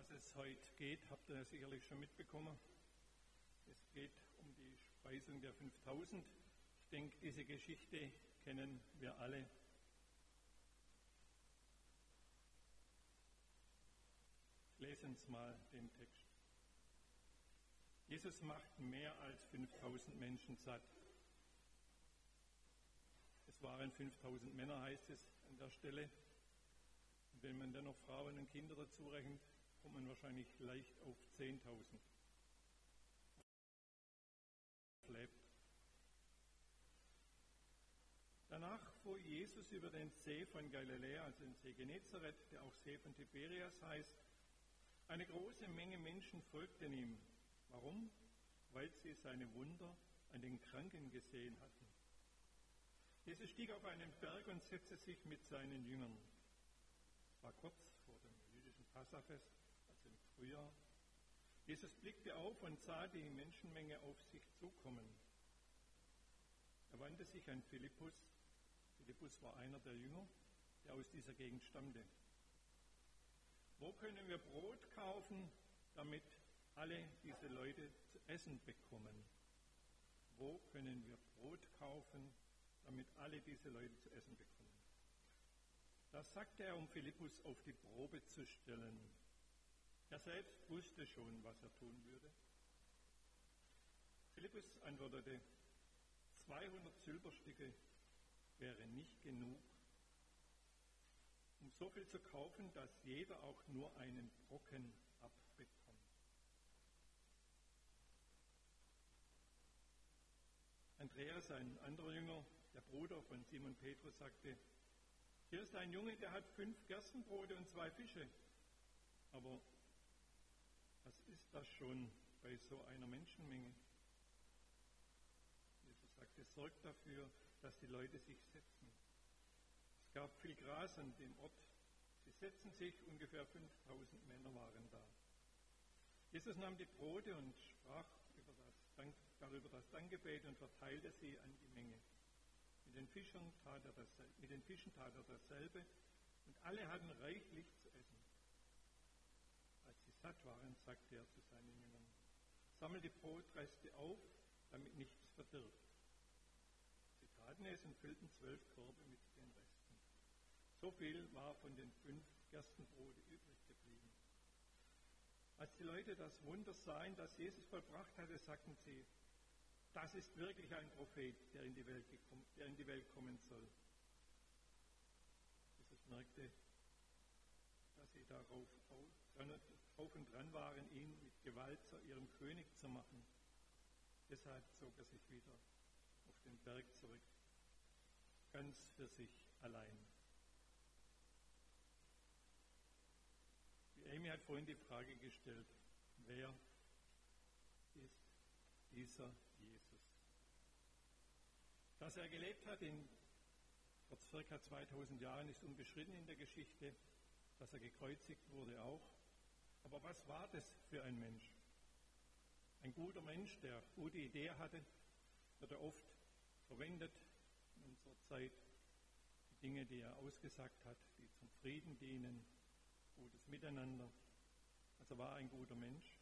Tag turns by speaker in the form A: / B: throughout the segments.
A: was es heute geht, habt ihr sicherlich schon mitbekommen. Es geht um die Speisung der 5000. Ich denke, diese Geschichte kennen wir alle. Lesen uns mal den Text. Jesus macht mehr als 5000 Menschen satt. Es waren 5000 Männer, heißt es an der Stelle. Und wenn man dann noch Frauen und Kinder dazu rechnet, kommt man wahrscheinlich leicht auf 10.000. Danach fuhr Jesus über den See von Galiläa, also den See Genezareth, der auch See von Tiberias heißt. Eine große Menge Menschen folgten ihm. Warum? Weil sie seine Wunder an den Kranken gesehen hatten. Jesus stieg auf einen Berg und setzte sich mit seinen Jüngern. Es war kurz vor dem jüdischen Passafest, also im Frühjahr. Jesus blickte auf und sah die Menschenmenge auf sich zukommen. Er wandte sich an Philippus. Philippus war einer der Jünger, der aus dieser Gegend stammte. Wo können wir Brot kaufen, damit alle diese Leute zu essen bekommen? Wo können wir Brot kaufen, damit alle diese Leute zu essen bekommen? Das sagte er, um Philippus auf die Probe zu stellen. Er selbst wusste schon, was er tun würde. Philippus antwortete, 200 Silberstücke wäre nicht genug, um so viel zu kaufen, dass jeder auch nur einen Brocken abbekommt. Andreas, ein anderer Jünger, der Bruder von Simon Petrus, sagte, hier ist ein Junge, der hat 5 Gerstenbrote und 2 Fische. Aber was ist das schon bei so einer Menschenmenge? Jesus sagte, sorgt dafür, dass die Leute sich setzen. Es gab viel Gras an dem Ort. Sie setzten sich, ungefähr 5000 Männer waren da. Jesus nahm die Brote und sprach darüber das Dankgebet und verteilte sie an die Menge. Mit den Fischen tat er dasselbe und alle hatten reichlich zu essen. Als sie satt waren, sagte er zu seinen Jüngern, sammelt die Brotreste auf, damit nichts verdirbt. Sie taten es und füllten 12 Körbe mit den Resten. So viel war von den 5 Gerstenbrote übrig geblieben. Als die Leute das Wunder sahen, das Jesus vollbracht hatte, sagten sie, das ist wirklich ein Prophet, der in die Welt kommen soll. Jesus merkte, dass sie darauf und dran waren, ihn mit Gewalt zu ihrem König zu machen. Deshalb zog er sich wieder auf den Berg zurück, ganz für sich allein. Die Amy hat vorhin die Frage gestellt, wer ist dieser Jesus? Dass er gelebt hat vor ca. 2000 Jahren ist unbestritten in der Geschichte, dass er gekreuzigt wurde auch. Aber was war das für ein Mensch? Ein guter Mensch, der gute Ideen hatte, wird er oft verwendet in unserer Zeit. Die Dinge, die er ausgesagt hat, die zum Frieden dienen, gutes Miteinander. Also war er ein guter Mensch.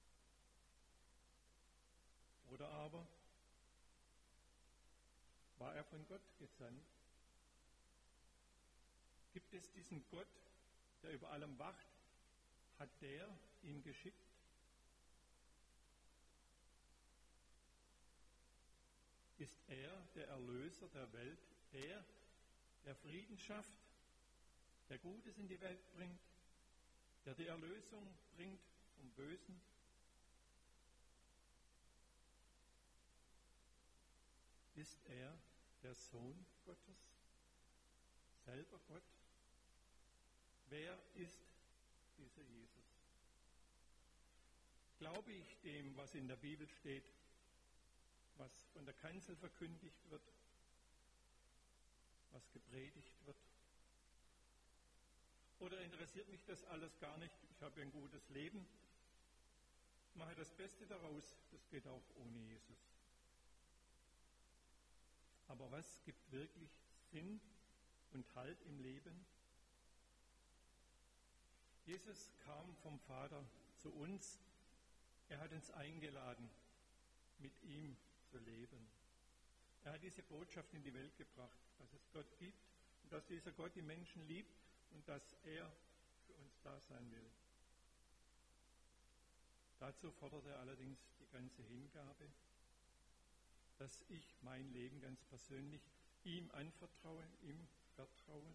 A: Oder aber war er von Gott gesandt? Gibt es diesen Gott, der über allem wacht? Hat der ihn geschickt? Ist er der Erlöser der Welt, der Frieden schafft, der Gutes in die Welt bringt, der die Erlösung bringt vom Bösen? Ist er der Sohn Gottes, selber Gott? Wer ist dieser Jesus? Glaube ich dem, was in der Bibel steht, was von der Kanzel verkündigt wird, was gepredigt wird? Oder interessiert mich das alles gar nicht? Ich habe ein gutes Leben, mache das Beste daraus, das geht auch ohne Jesus. Aber was gibt wirklich Sinn und Halt im Leben? Jesus kam vom Vater zu uns. Er hat uns eingeladen, mit ihm zu leben. Er hat diese Botschaft in die Welt gebracht, dass es Gott gibt und dass dieser Gott die Menschen liebt und dass er für uns da sein will. Dazu fordert er allerdings die ganze Hingabe, dass ich mein Leben ganz persönlich ihm anvertraue, ihm vertraue.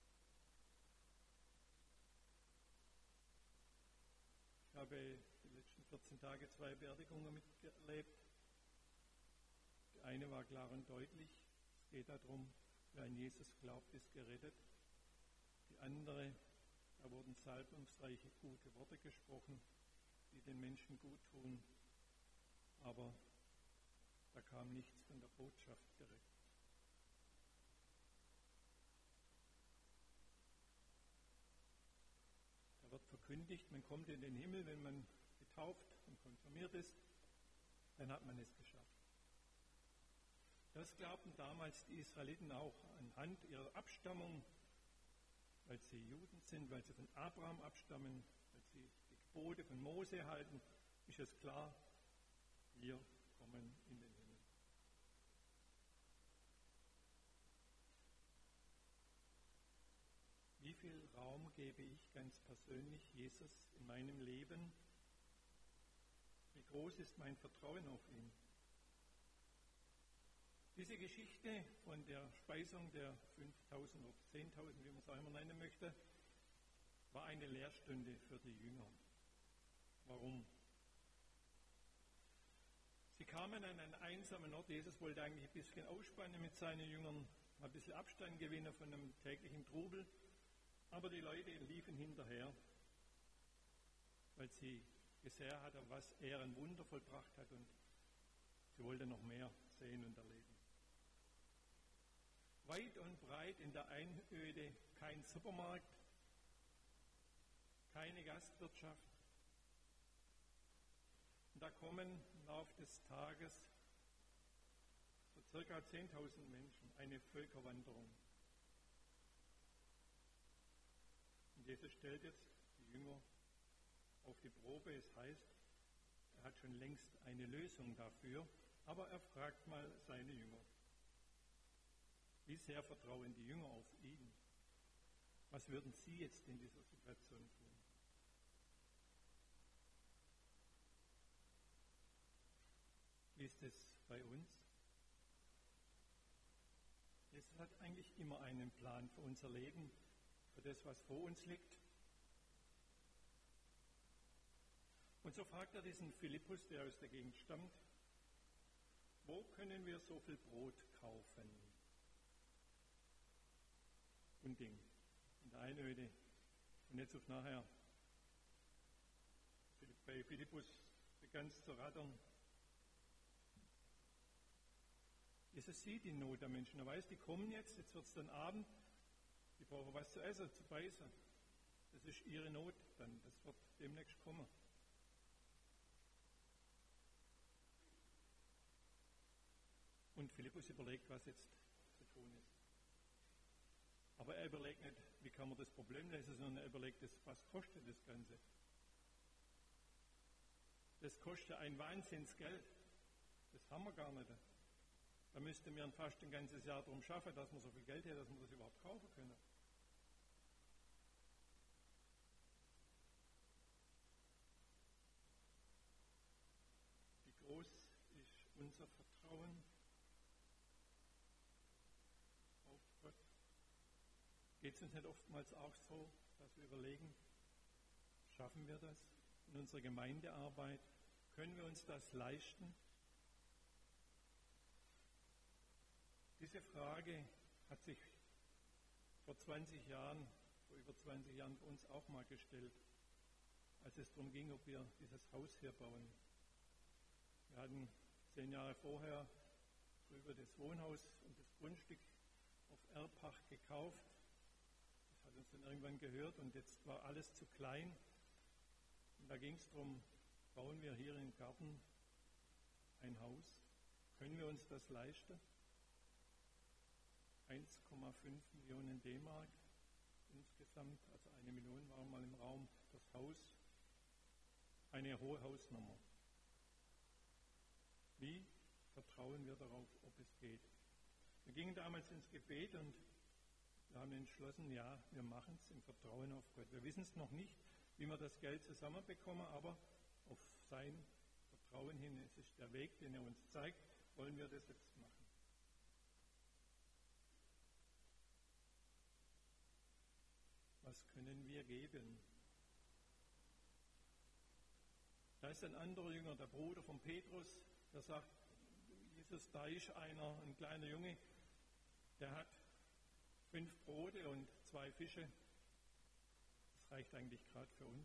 A: Ich habe die letzten 14 Tage 2 Beerdigungen miterlebt. Die eine war klar und deutlich. Es geht darum, wer an Jesus glaubt, ist gerettet. Die andere, da wurden salbungsreiche, gute Worte gesprochen, die den Menschen gut tun. Aber da kam nichts von der Botschaft direkt. Da wird verkündigt, man kommt in den Himmel, wenn man getauft und konfirmiert ist, dann hat man es geschafft. Das glaubten damals die Israeliten auch anhand ihrer Abstammung, weil sie Juden sind, weil sie von Abraham abstammen, weil sie die Gebote von Mose halten, ist es klar, wir kommen in den Himmel. Wie viel Raum gebe ich ganz persönlich Jesus in meinem Leben? Wie groß ist mein Vertrauen auf ihn? Diese Geschichte von der Speisung der 5.000 oder 10.000, wie man es auch immer nennen möchte, war eine Lehrstunde für die Jünger. Warum? Sie kamen an einen einsamen Ort. Jesus wollte eigentlich ein bisschen ausspannen mit seinen Jüngern, ein bisschen Abstand gewinnen von einem täglichen Trubel. Aber die Leute liefen hinterher, weil sie gesehen hatten, was er ein Wunder vollbracht hat, und sie wollten noch mehr sehen und erleben. Weit und breit in der Einöde kein Supermarkt, keine Gastwirtschaft. Und da kommen im Laufe des Tages so ca. 10.000 Menschen, eine Völkerwanderung. Und Jesus stellt jetzt die Jünger auf die Probe. Es heißt, er hat schon längst eine Lösung dafür, aber er fragt mal seine Jünger. Wie sehr vertrauen die Jünger auf ihn? Was würden sie jetzt in dieser Situation tun? Wie ist es bei uns? Jesus hat eigentlich immer einen Plan für unser Leben, für das, was vor uns liegt. Und so fragt er diesen Philippus, der aus der Gegend stammt, wo können wir so viel Brot kaufen? Unding, in der Einöde, von jetzt auf nachher. Bei Philippus begann es zu rattern. Jesus sieht die Not der Menschen. Er weiß, die kommen jetzt wird es dann Abend, die brauchen was zu essen, zu beißen. Das ist ihre Not dann, das wird demnächst kommen. Und Philippus überlegt, was jetzt zu tun ist. Aber er überlegt nicht, wie kann man das Problem lösen, sondern er überlegt, was kostet das Ganze. Das kostet ein Wahnsinnsgeld. Das haben wir gar nicht. Da müssten wir fast ein ganzes Jahr darum schaffen, dass wir so viel Geld hätten, dass wir das überhaupt kaufen können. Wie groß ist unser Vertrauen auf Gott? Geht es uns nicht oftmals auch so, dass wir überlegen, schaffen wir das in unserer Gemeindearbeit? Können wir uns das leisten? Diese Frage hat sich vor über 20 Jahren für uns auch mal gestellt, als es darum ging, ob wir dieses Haus hier bauen. Wir hatten 10 Jahre vorher drüber das Wohnhaus und das Grundstück auf Erbpacht gekauft. Das hat uns dann irgendwann gehört und jetzt war alles zu klein. Und da ging es darum, bauen wir hier im Garten ein Haus? Können wir uns das leisten? 1,5 Millionen D-Mark insgesamt, also 1 Million war mal im Raum, das Haus, eine hohe Hausnummer. Wie vertrauen wir darauf, ob es geht? Wir gingen damals ins Gebet und wir haben entschlossen, ja, wir machen es im Vertrauen auf Gott. Wir wissen es noch nicht, wie wir das Geld zusammenbekommen, aber auf sein Vertrauen hin, es ist der Weg, den er uns zeigt, wollen wir das jetzt machen. Was können wir geben? Da ist ein anderer Jünger, der Bruder von Petrus, der sagt, Jesus, da ist ein kleiner Junge, der hat 5 Brote und 2 Fische. Das reicht eigentlich gerade für uns.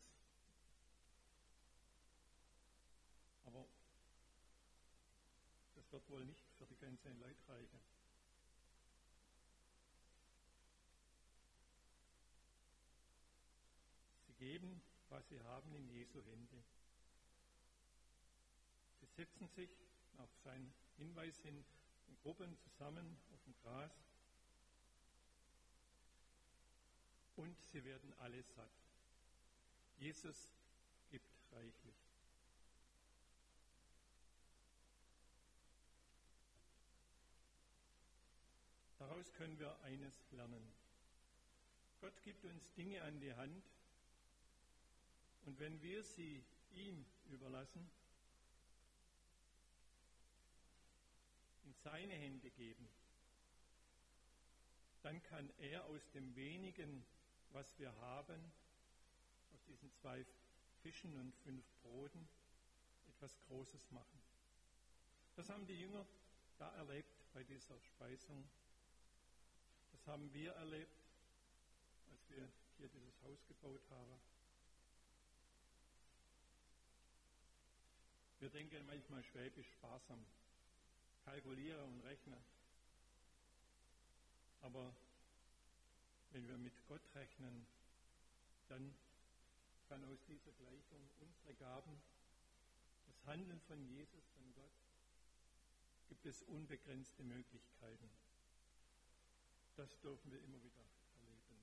A: Aber das wird wohl nicht für die ganzen Leute reichen. Sie geben, was sie haben, in Jesu Hände. Sie setzen sich auf seinen Hinweis hin in Gruppen zusammen auf dem Gras und sie werden alle satt. Jesus gibt reichlich. Daraus können wir eines lernen. Gott gibt uns Dinge an die Hand und wenn wir sie ihm überlassen, in seine Hände geben, dann kann er aus dem wenigen, was wir haben, aus diesen 2 Fischen und 5 Broten, etwas Großes machen. Das haben die Jünger da erlebt bei dieser Speisung. Das haben wir erlebt, als wir hier dieses Haus gebaut haben. Wir denken manchmal schwäbisch sparsam, kalkulieren und rechnen. Aber wenn wir mit Gott rechnen, dann kann aus dieser Gleichung unsere Gaben, das Handeln von Jesus, von Gott, gibt es unbegrenzte Möglichkeiten. Das dürfen wir immer wieder erleben.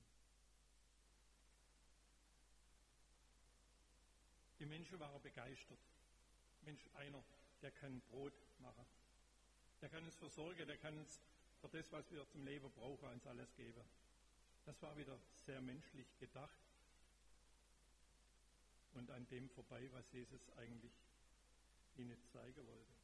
A: Die Menschen waren begeistert. Mensch, einer, der kann Brot machen. Der kann uns versorgen, der kann uns für das, was wir zum Leben brauchen, uns alles geben. Das war wieder sehr menschlich gedacht und an dem vorbei, was Jesus eigentlich ihnen zeigen wollte.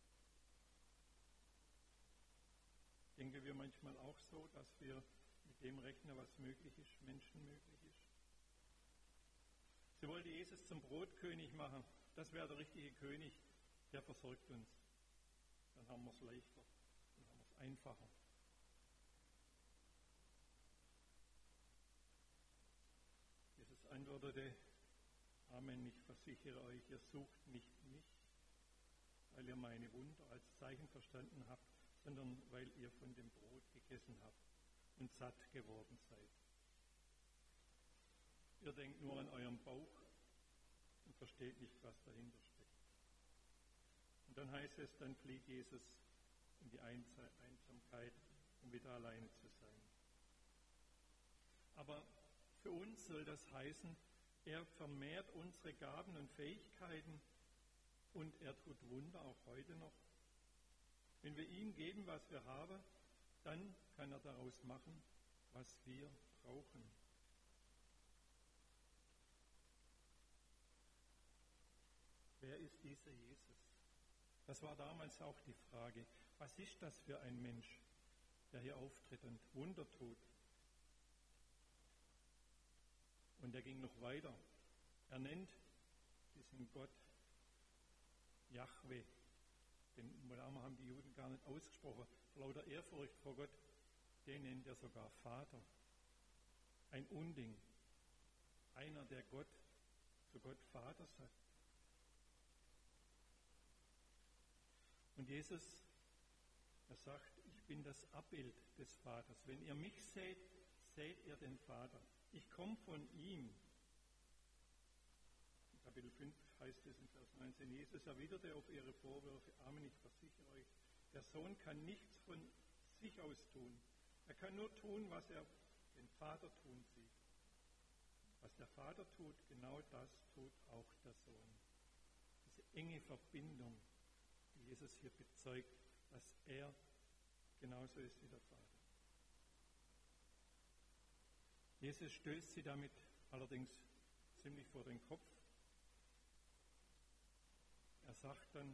A: Denken wir manchmal auch so, dass wir mit dem rechnen, was möglich ist, Menschen möglich ist. Sie wollte Jesus zum Brotkönig machen. Das wäre der richtige König, der versorgt uns. Dann haben wir es leichter, dann haben wir es einfacher. Jesus antwortete, Amen, ich versichere euch, ihr sucht nicht mich, weil ihr meine Wunder als Zeichen verstanden habt, sondern weil ihr von dem Brot gegessen habt und satt geworden seid. Ihr denkt nur an euren Bauch und versteht nicht, was dahinter steckt. Und dann heißt es, dann flieht Jesus in die Einsamkeit, um wieder alleine zu sein. Aber für uns soll das heißen, er vermehrt unsere Gaben und Fähigkeiten und er tut Wunder auch heute noch. Wenn wir ihm geben, was wir haben, dann kann er daraus machen, was wir brauchen. Wer ist dieser Jesus? Das war damals auch die Frage. Was ist das für ein Mensch, der hier auftritt und Wunder tut? Und er ging noch weiter. Er nennt diesen Gott Jahwe. Den Namen haben die Juden gar nicht ausgesprochen. Vor lauter Ehrfurcht vor Gott, den nennt er sogar Vater. Ein Unding. Einer, der zu Gott Vater sagt. Und Jesus, er sagt, ich bin das Abbild des Vaters. Wenn ihr mich seht, seht ihr den Vater. Ich komme von ihm. In Kapitel 5 heißt es in Vers 19, Jesus erwiderte auf ihre Vorwürfe, Amen, ich versichere euch, der Sohn kann nichts von sich aus tun. Er kann nur tun, was er den Vater tun sieht. Was der Vater tut, genau das tut auch der Sohn. Diese enge Verbindung, die Jesus hier bezeugt, dass er genauso ist wie der Vater. Jesus stößt sie damit allerdings ziemlich vor den Kopf. Er sagt dann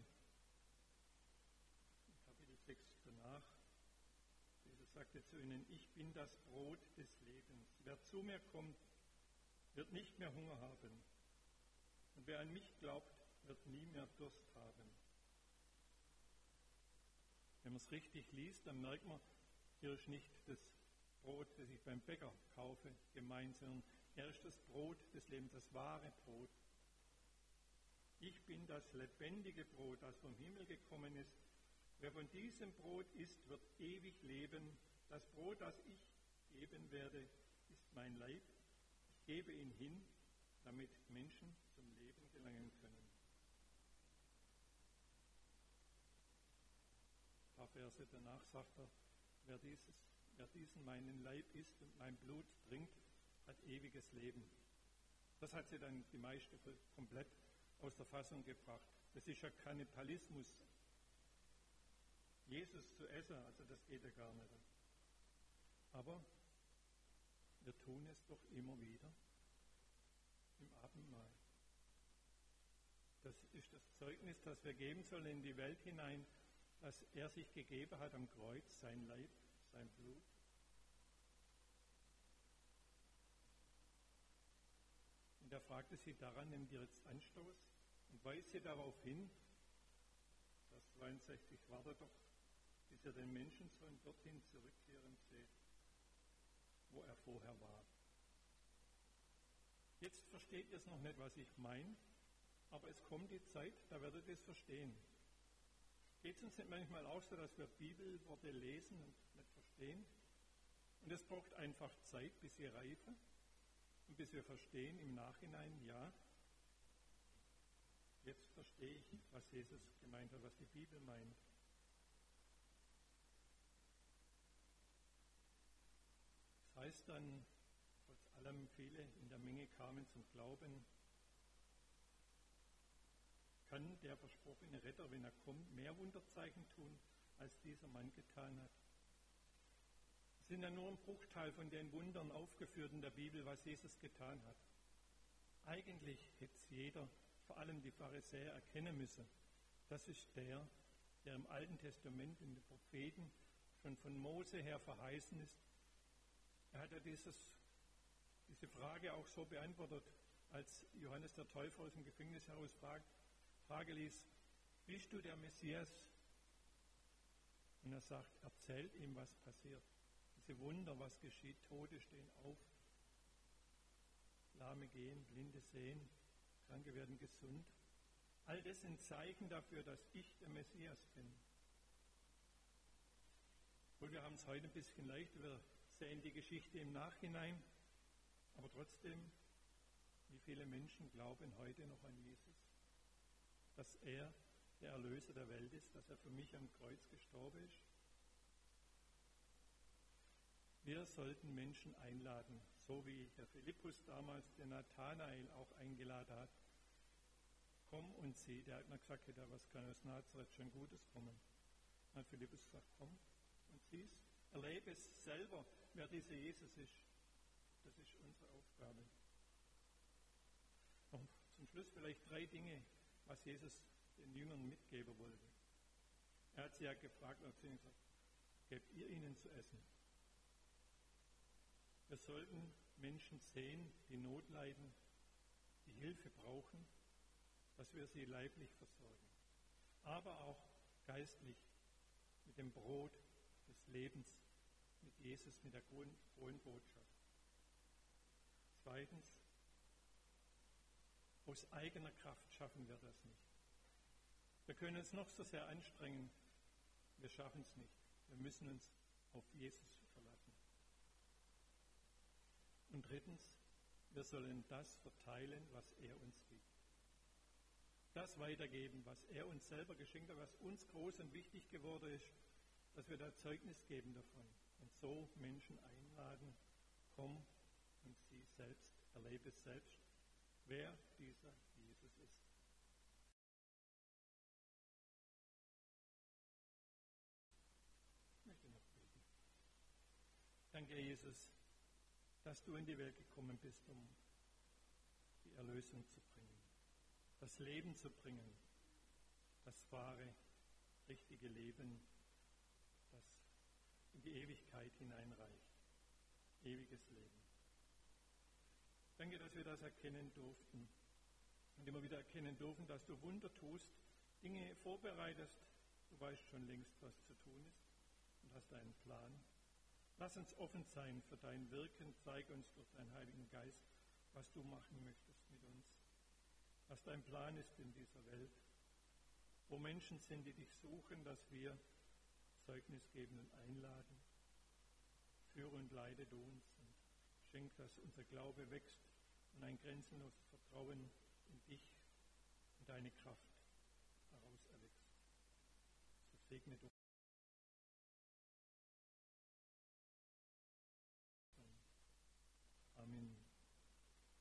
A: in Kapitel 6 danach, Jesus sagte zu ihnen, ich bin das Brot des Lebens. Wer zu mir kommt, wird nicht mehr Hunger haben. Und wer an mich glaubt, wird nie mehr Durst haben. Wenn man es richtig liest, dann merkt man, hier ist nicht das Brot, das ich beim Bäcker kaufe, gemeint, sondern er ist das Brot des Lebens, das wahre Brot. Ich bin das lebendige Brot, das vom Himmel gekommen ist. Wer von diesem Brot isst, wird ewig leben. Das Brot, das ich geben werde, ist mein Leib. Ich gebe ihn hin, damit Menschen zum Leben gelangen können. Ein paar Verse danach sagt er, wer diesen meinen Leib isst und mein Blut trinkt, hat ewiges Leben. Das hat sie dann die meiste komplett aus der Fassung gebracht. Das ist ja Kannibalismus. Jesus zu essen, also das geht ja gar nicht. Aber wir tun es doch immer wieder im Abendmahl. Das ist das Zeugnis, das wir geben sollen in die Welt hinein, dass er sich gegeben hat am Kreuz, sein Leib, sein Blut. Und er fragte sie daran, nimmt ihr jetzt Anstoß und weist sie darauf hin, Vers 62, wartet doch, bis ihr den Menschensohn dorthin zurückkehren seht, wo er vorher war. Jetzt versteht ihr es noch nicht, was ich meine, aber es kommt die Zeit, da werdet ihr es verstehen. Geht es uns nicht manchmal auch so, dass wir Bibelworte lesen und nicht verstehen? Und es braucht einfach Zeit, bis sie reifen und bis wir verstehen im Nachhinein, ja, jetzt verstehe ich, was Jesus gemeint hat, was die Bibel meint. Das heißt dann, trotz allem viele in der Menge kamen zum Glauben, kann der versprochene Retter, wenn er kommt, mehr Wunderzeichen tun, als dieser Mann getan hat. Es sind ja nur ein Bruchteil von den Wundern aufgeführt in der Bibel, was Jesus getan hat. Eigentlich hätte es jeder, vor allem die Pharisäer, erkennen müssen. Das ist der im Alten Testament in den Propheten schon von Mose her verheißen ist. Er hat ja diese Frage auch so beantwortet, als Johannes der Täufer aus dem Gefängnis heraus Frage ließ, bist du der Messias? Und er sagt, erzählt ihm, was passiert. Diese Wunder, was geschieht, Tote stehen auf, Lahme gehen, Blinde sehen, Kranke werden gesund. All das sind Zeichen dafür, dass ich der Messias bin. Und wir haben es heute ein bisschen leichter, wir sehen die Geschichte im Nachhinein, aber trotzdem, wie viele Menschen glauben heute noch an Jesus? Dass er der Erlöser der Welt ist, dass er für mich am Kreuz gestorben ist. Wir sollten Menschen einladen, so wie der Philippus damals den Nathanael auch eingeladen hat. Komm und sieh, der hat mir gesagt, da was kann aus Nazareth schon Gutes kommen. Dann hat Philippus gesagt, komm und sieh's, erlebe es selber, wer dieser Jesus ist. Das ist unsere Aufgabe. Und zum Schluss vielleicht 3 Dinge, was Jesus den Jüngern mitgeben wollte. Er hat sie ja gefragt und hat sie gesagt, gebt ihr ihnen zu essen. Wir sollten Menschen sehen, die Not leiden, die Hilfe brauchen, dass wir sie leiblich versorgen, aber auch geistlich mit dem Brot des Lebens, mit Jesus, mit der frohen Botschaft. Zweitens, aus eigener Kraft schaffen wir das nicht. Wir können uns noch so sehr anstrengen, wir schaffen es nicht. Wir müssen uns auf Jesus verlassen. Und drittens, wir sollen das verteilen, was er uns gibt. Das weitergeben, was er uns selber geschenkt hat, was uns groß und wichtig geworden ist, dass wir da Zeugnis geben davon und so Menschen einladen, komm und sieh selbst, erlebe es selbst, wer dieser Jesus ist. Ich möchte noch beten. Danke, Jesus, dass du in die Welt gekommen bist, um die Erlösung zu bringen, das Leben zu bringen, das wahre, richtige Leben, das in die Ewigkeit hineinreicht, ewiges Leben. Danke, dass wir das erkennen durften und immer wieder erkennen dürfen, dass du Wunder tust, Dinge vorbereitest. Du weißt schon längst, was zu tun ist und hast einen Plan. Lass uns offen sein für dein Wirken. Zeig uns durch deinen Heiligen Geist, was du machen möchtest mit uns. Was dein Plan ist in dieser Welt. Wo Menschen sind, die dich suchen, dass wir Zeugnis geben und einladen. Führe und leite du uns und schenk, dass unser Glaube wächst und ein grenzenloses Vertrauen in dich und deine Kraft daraus erwächst. So segne du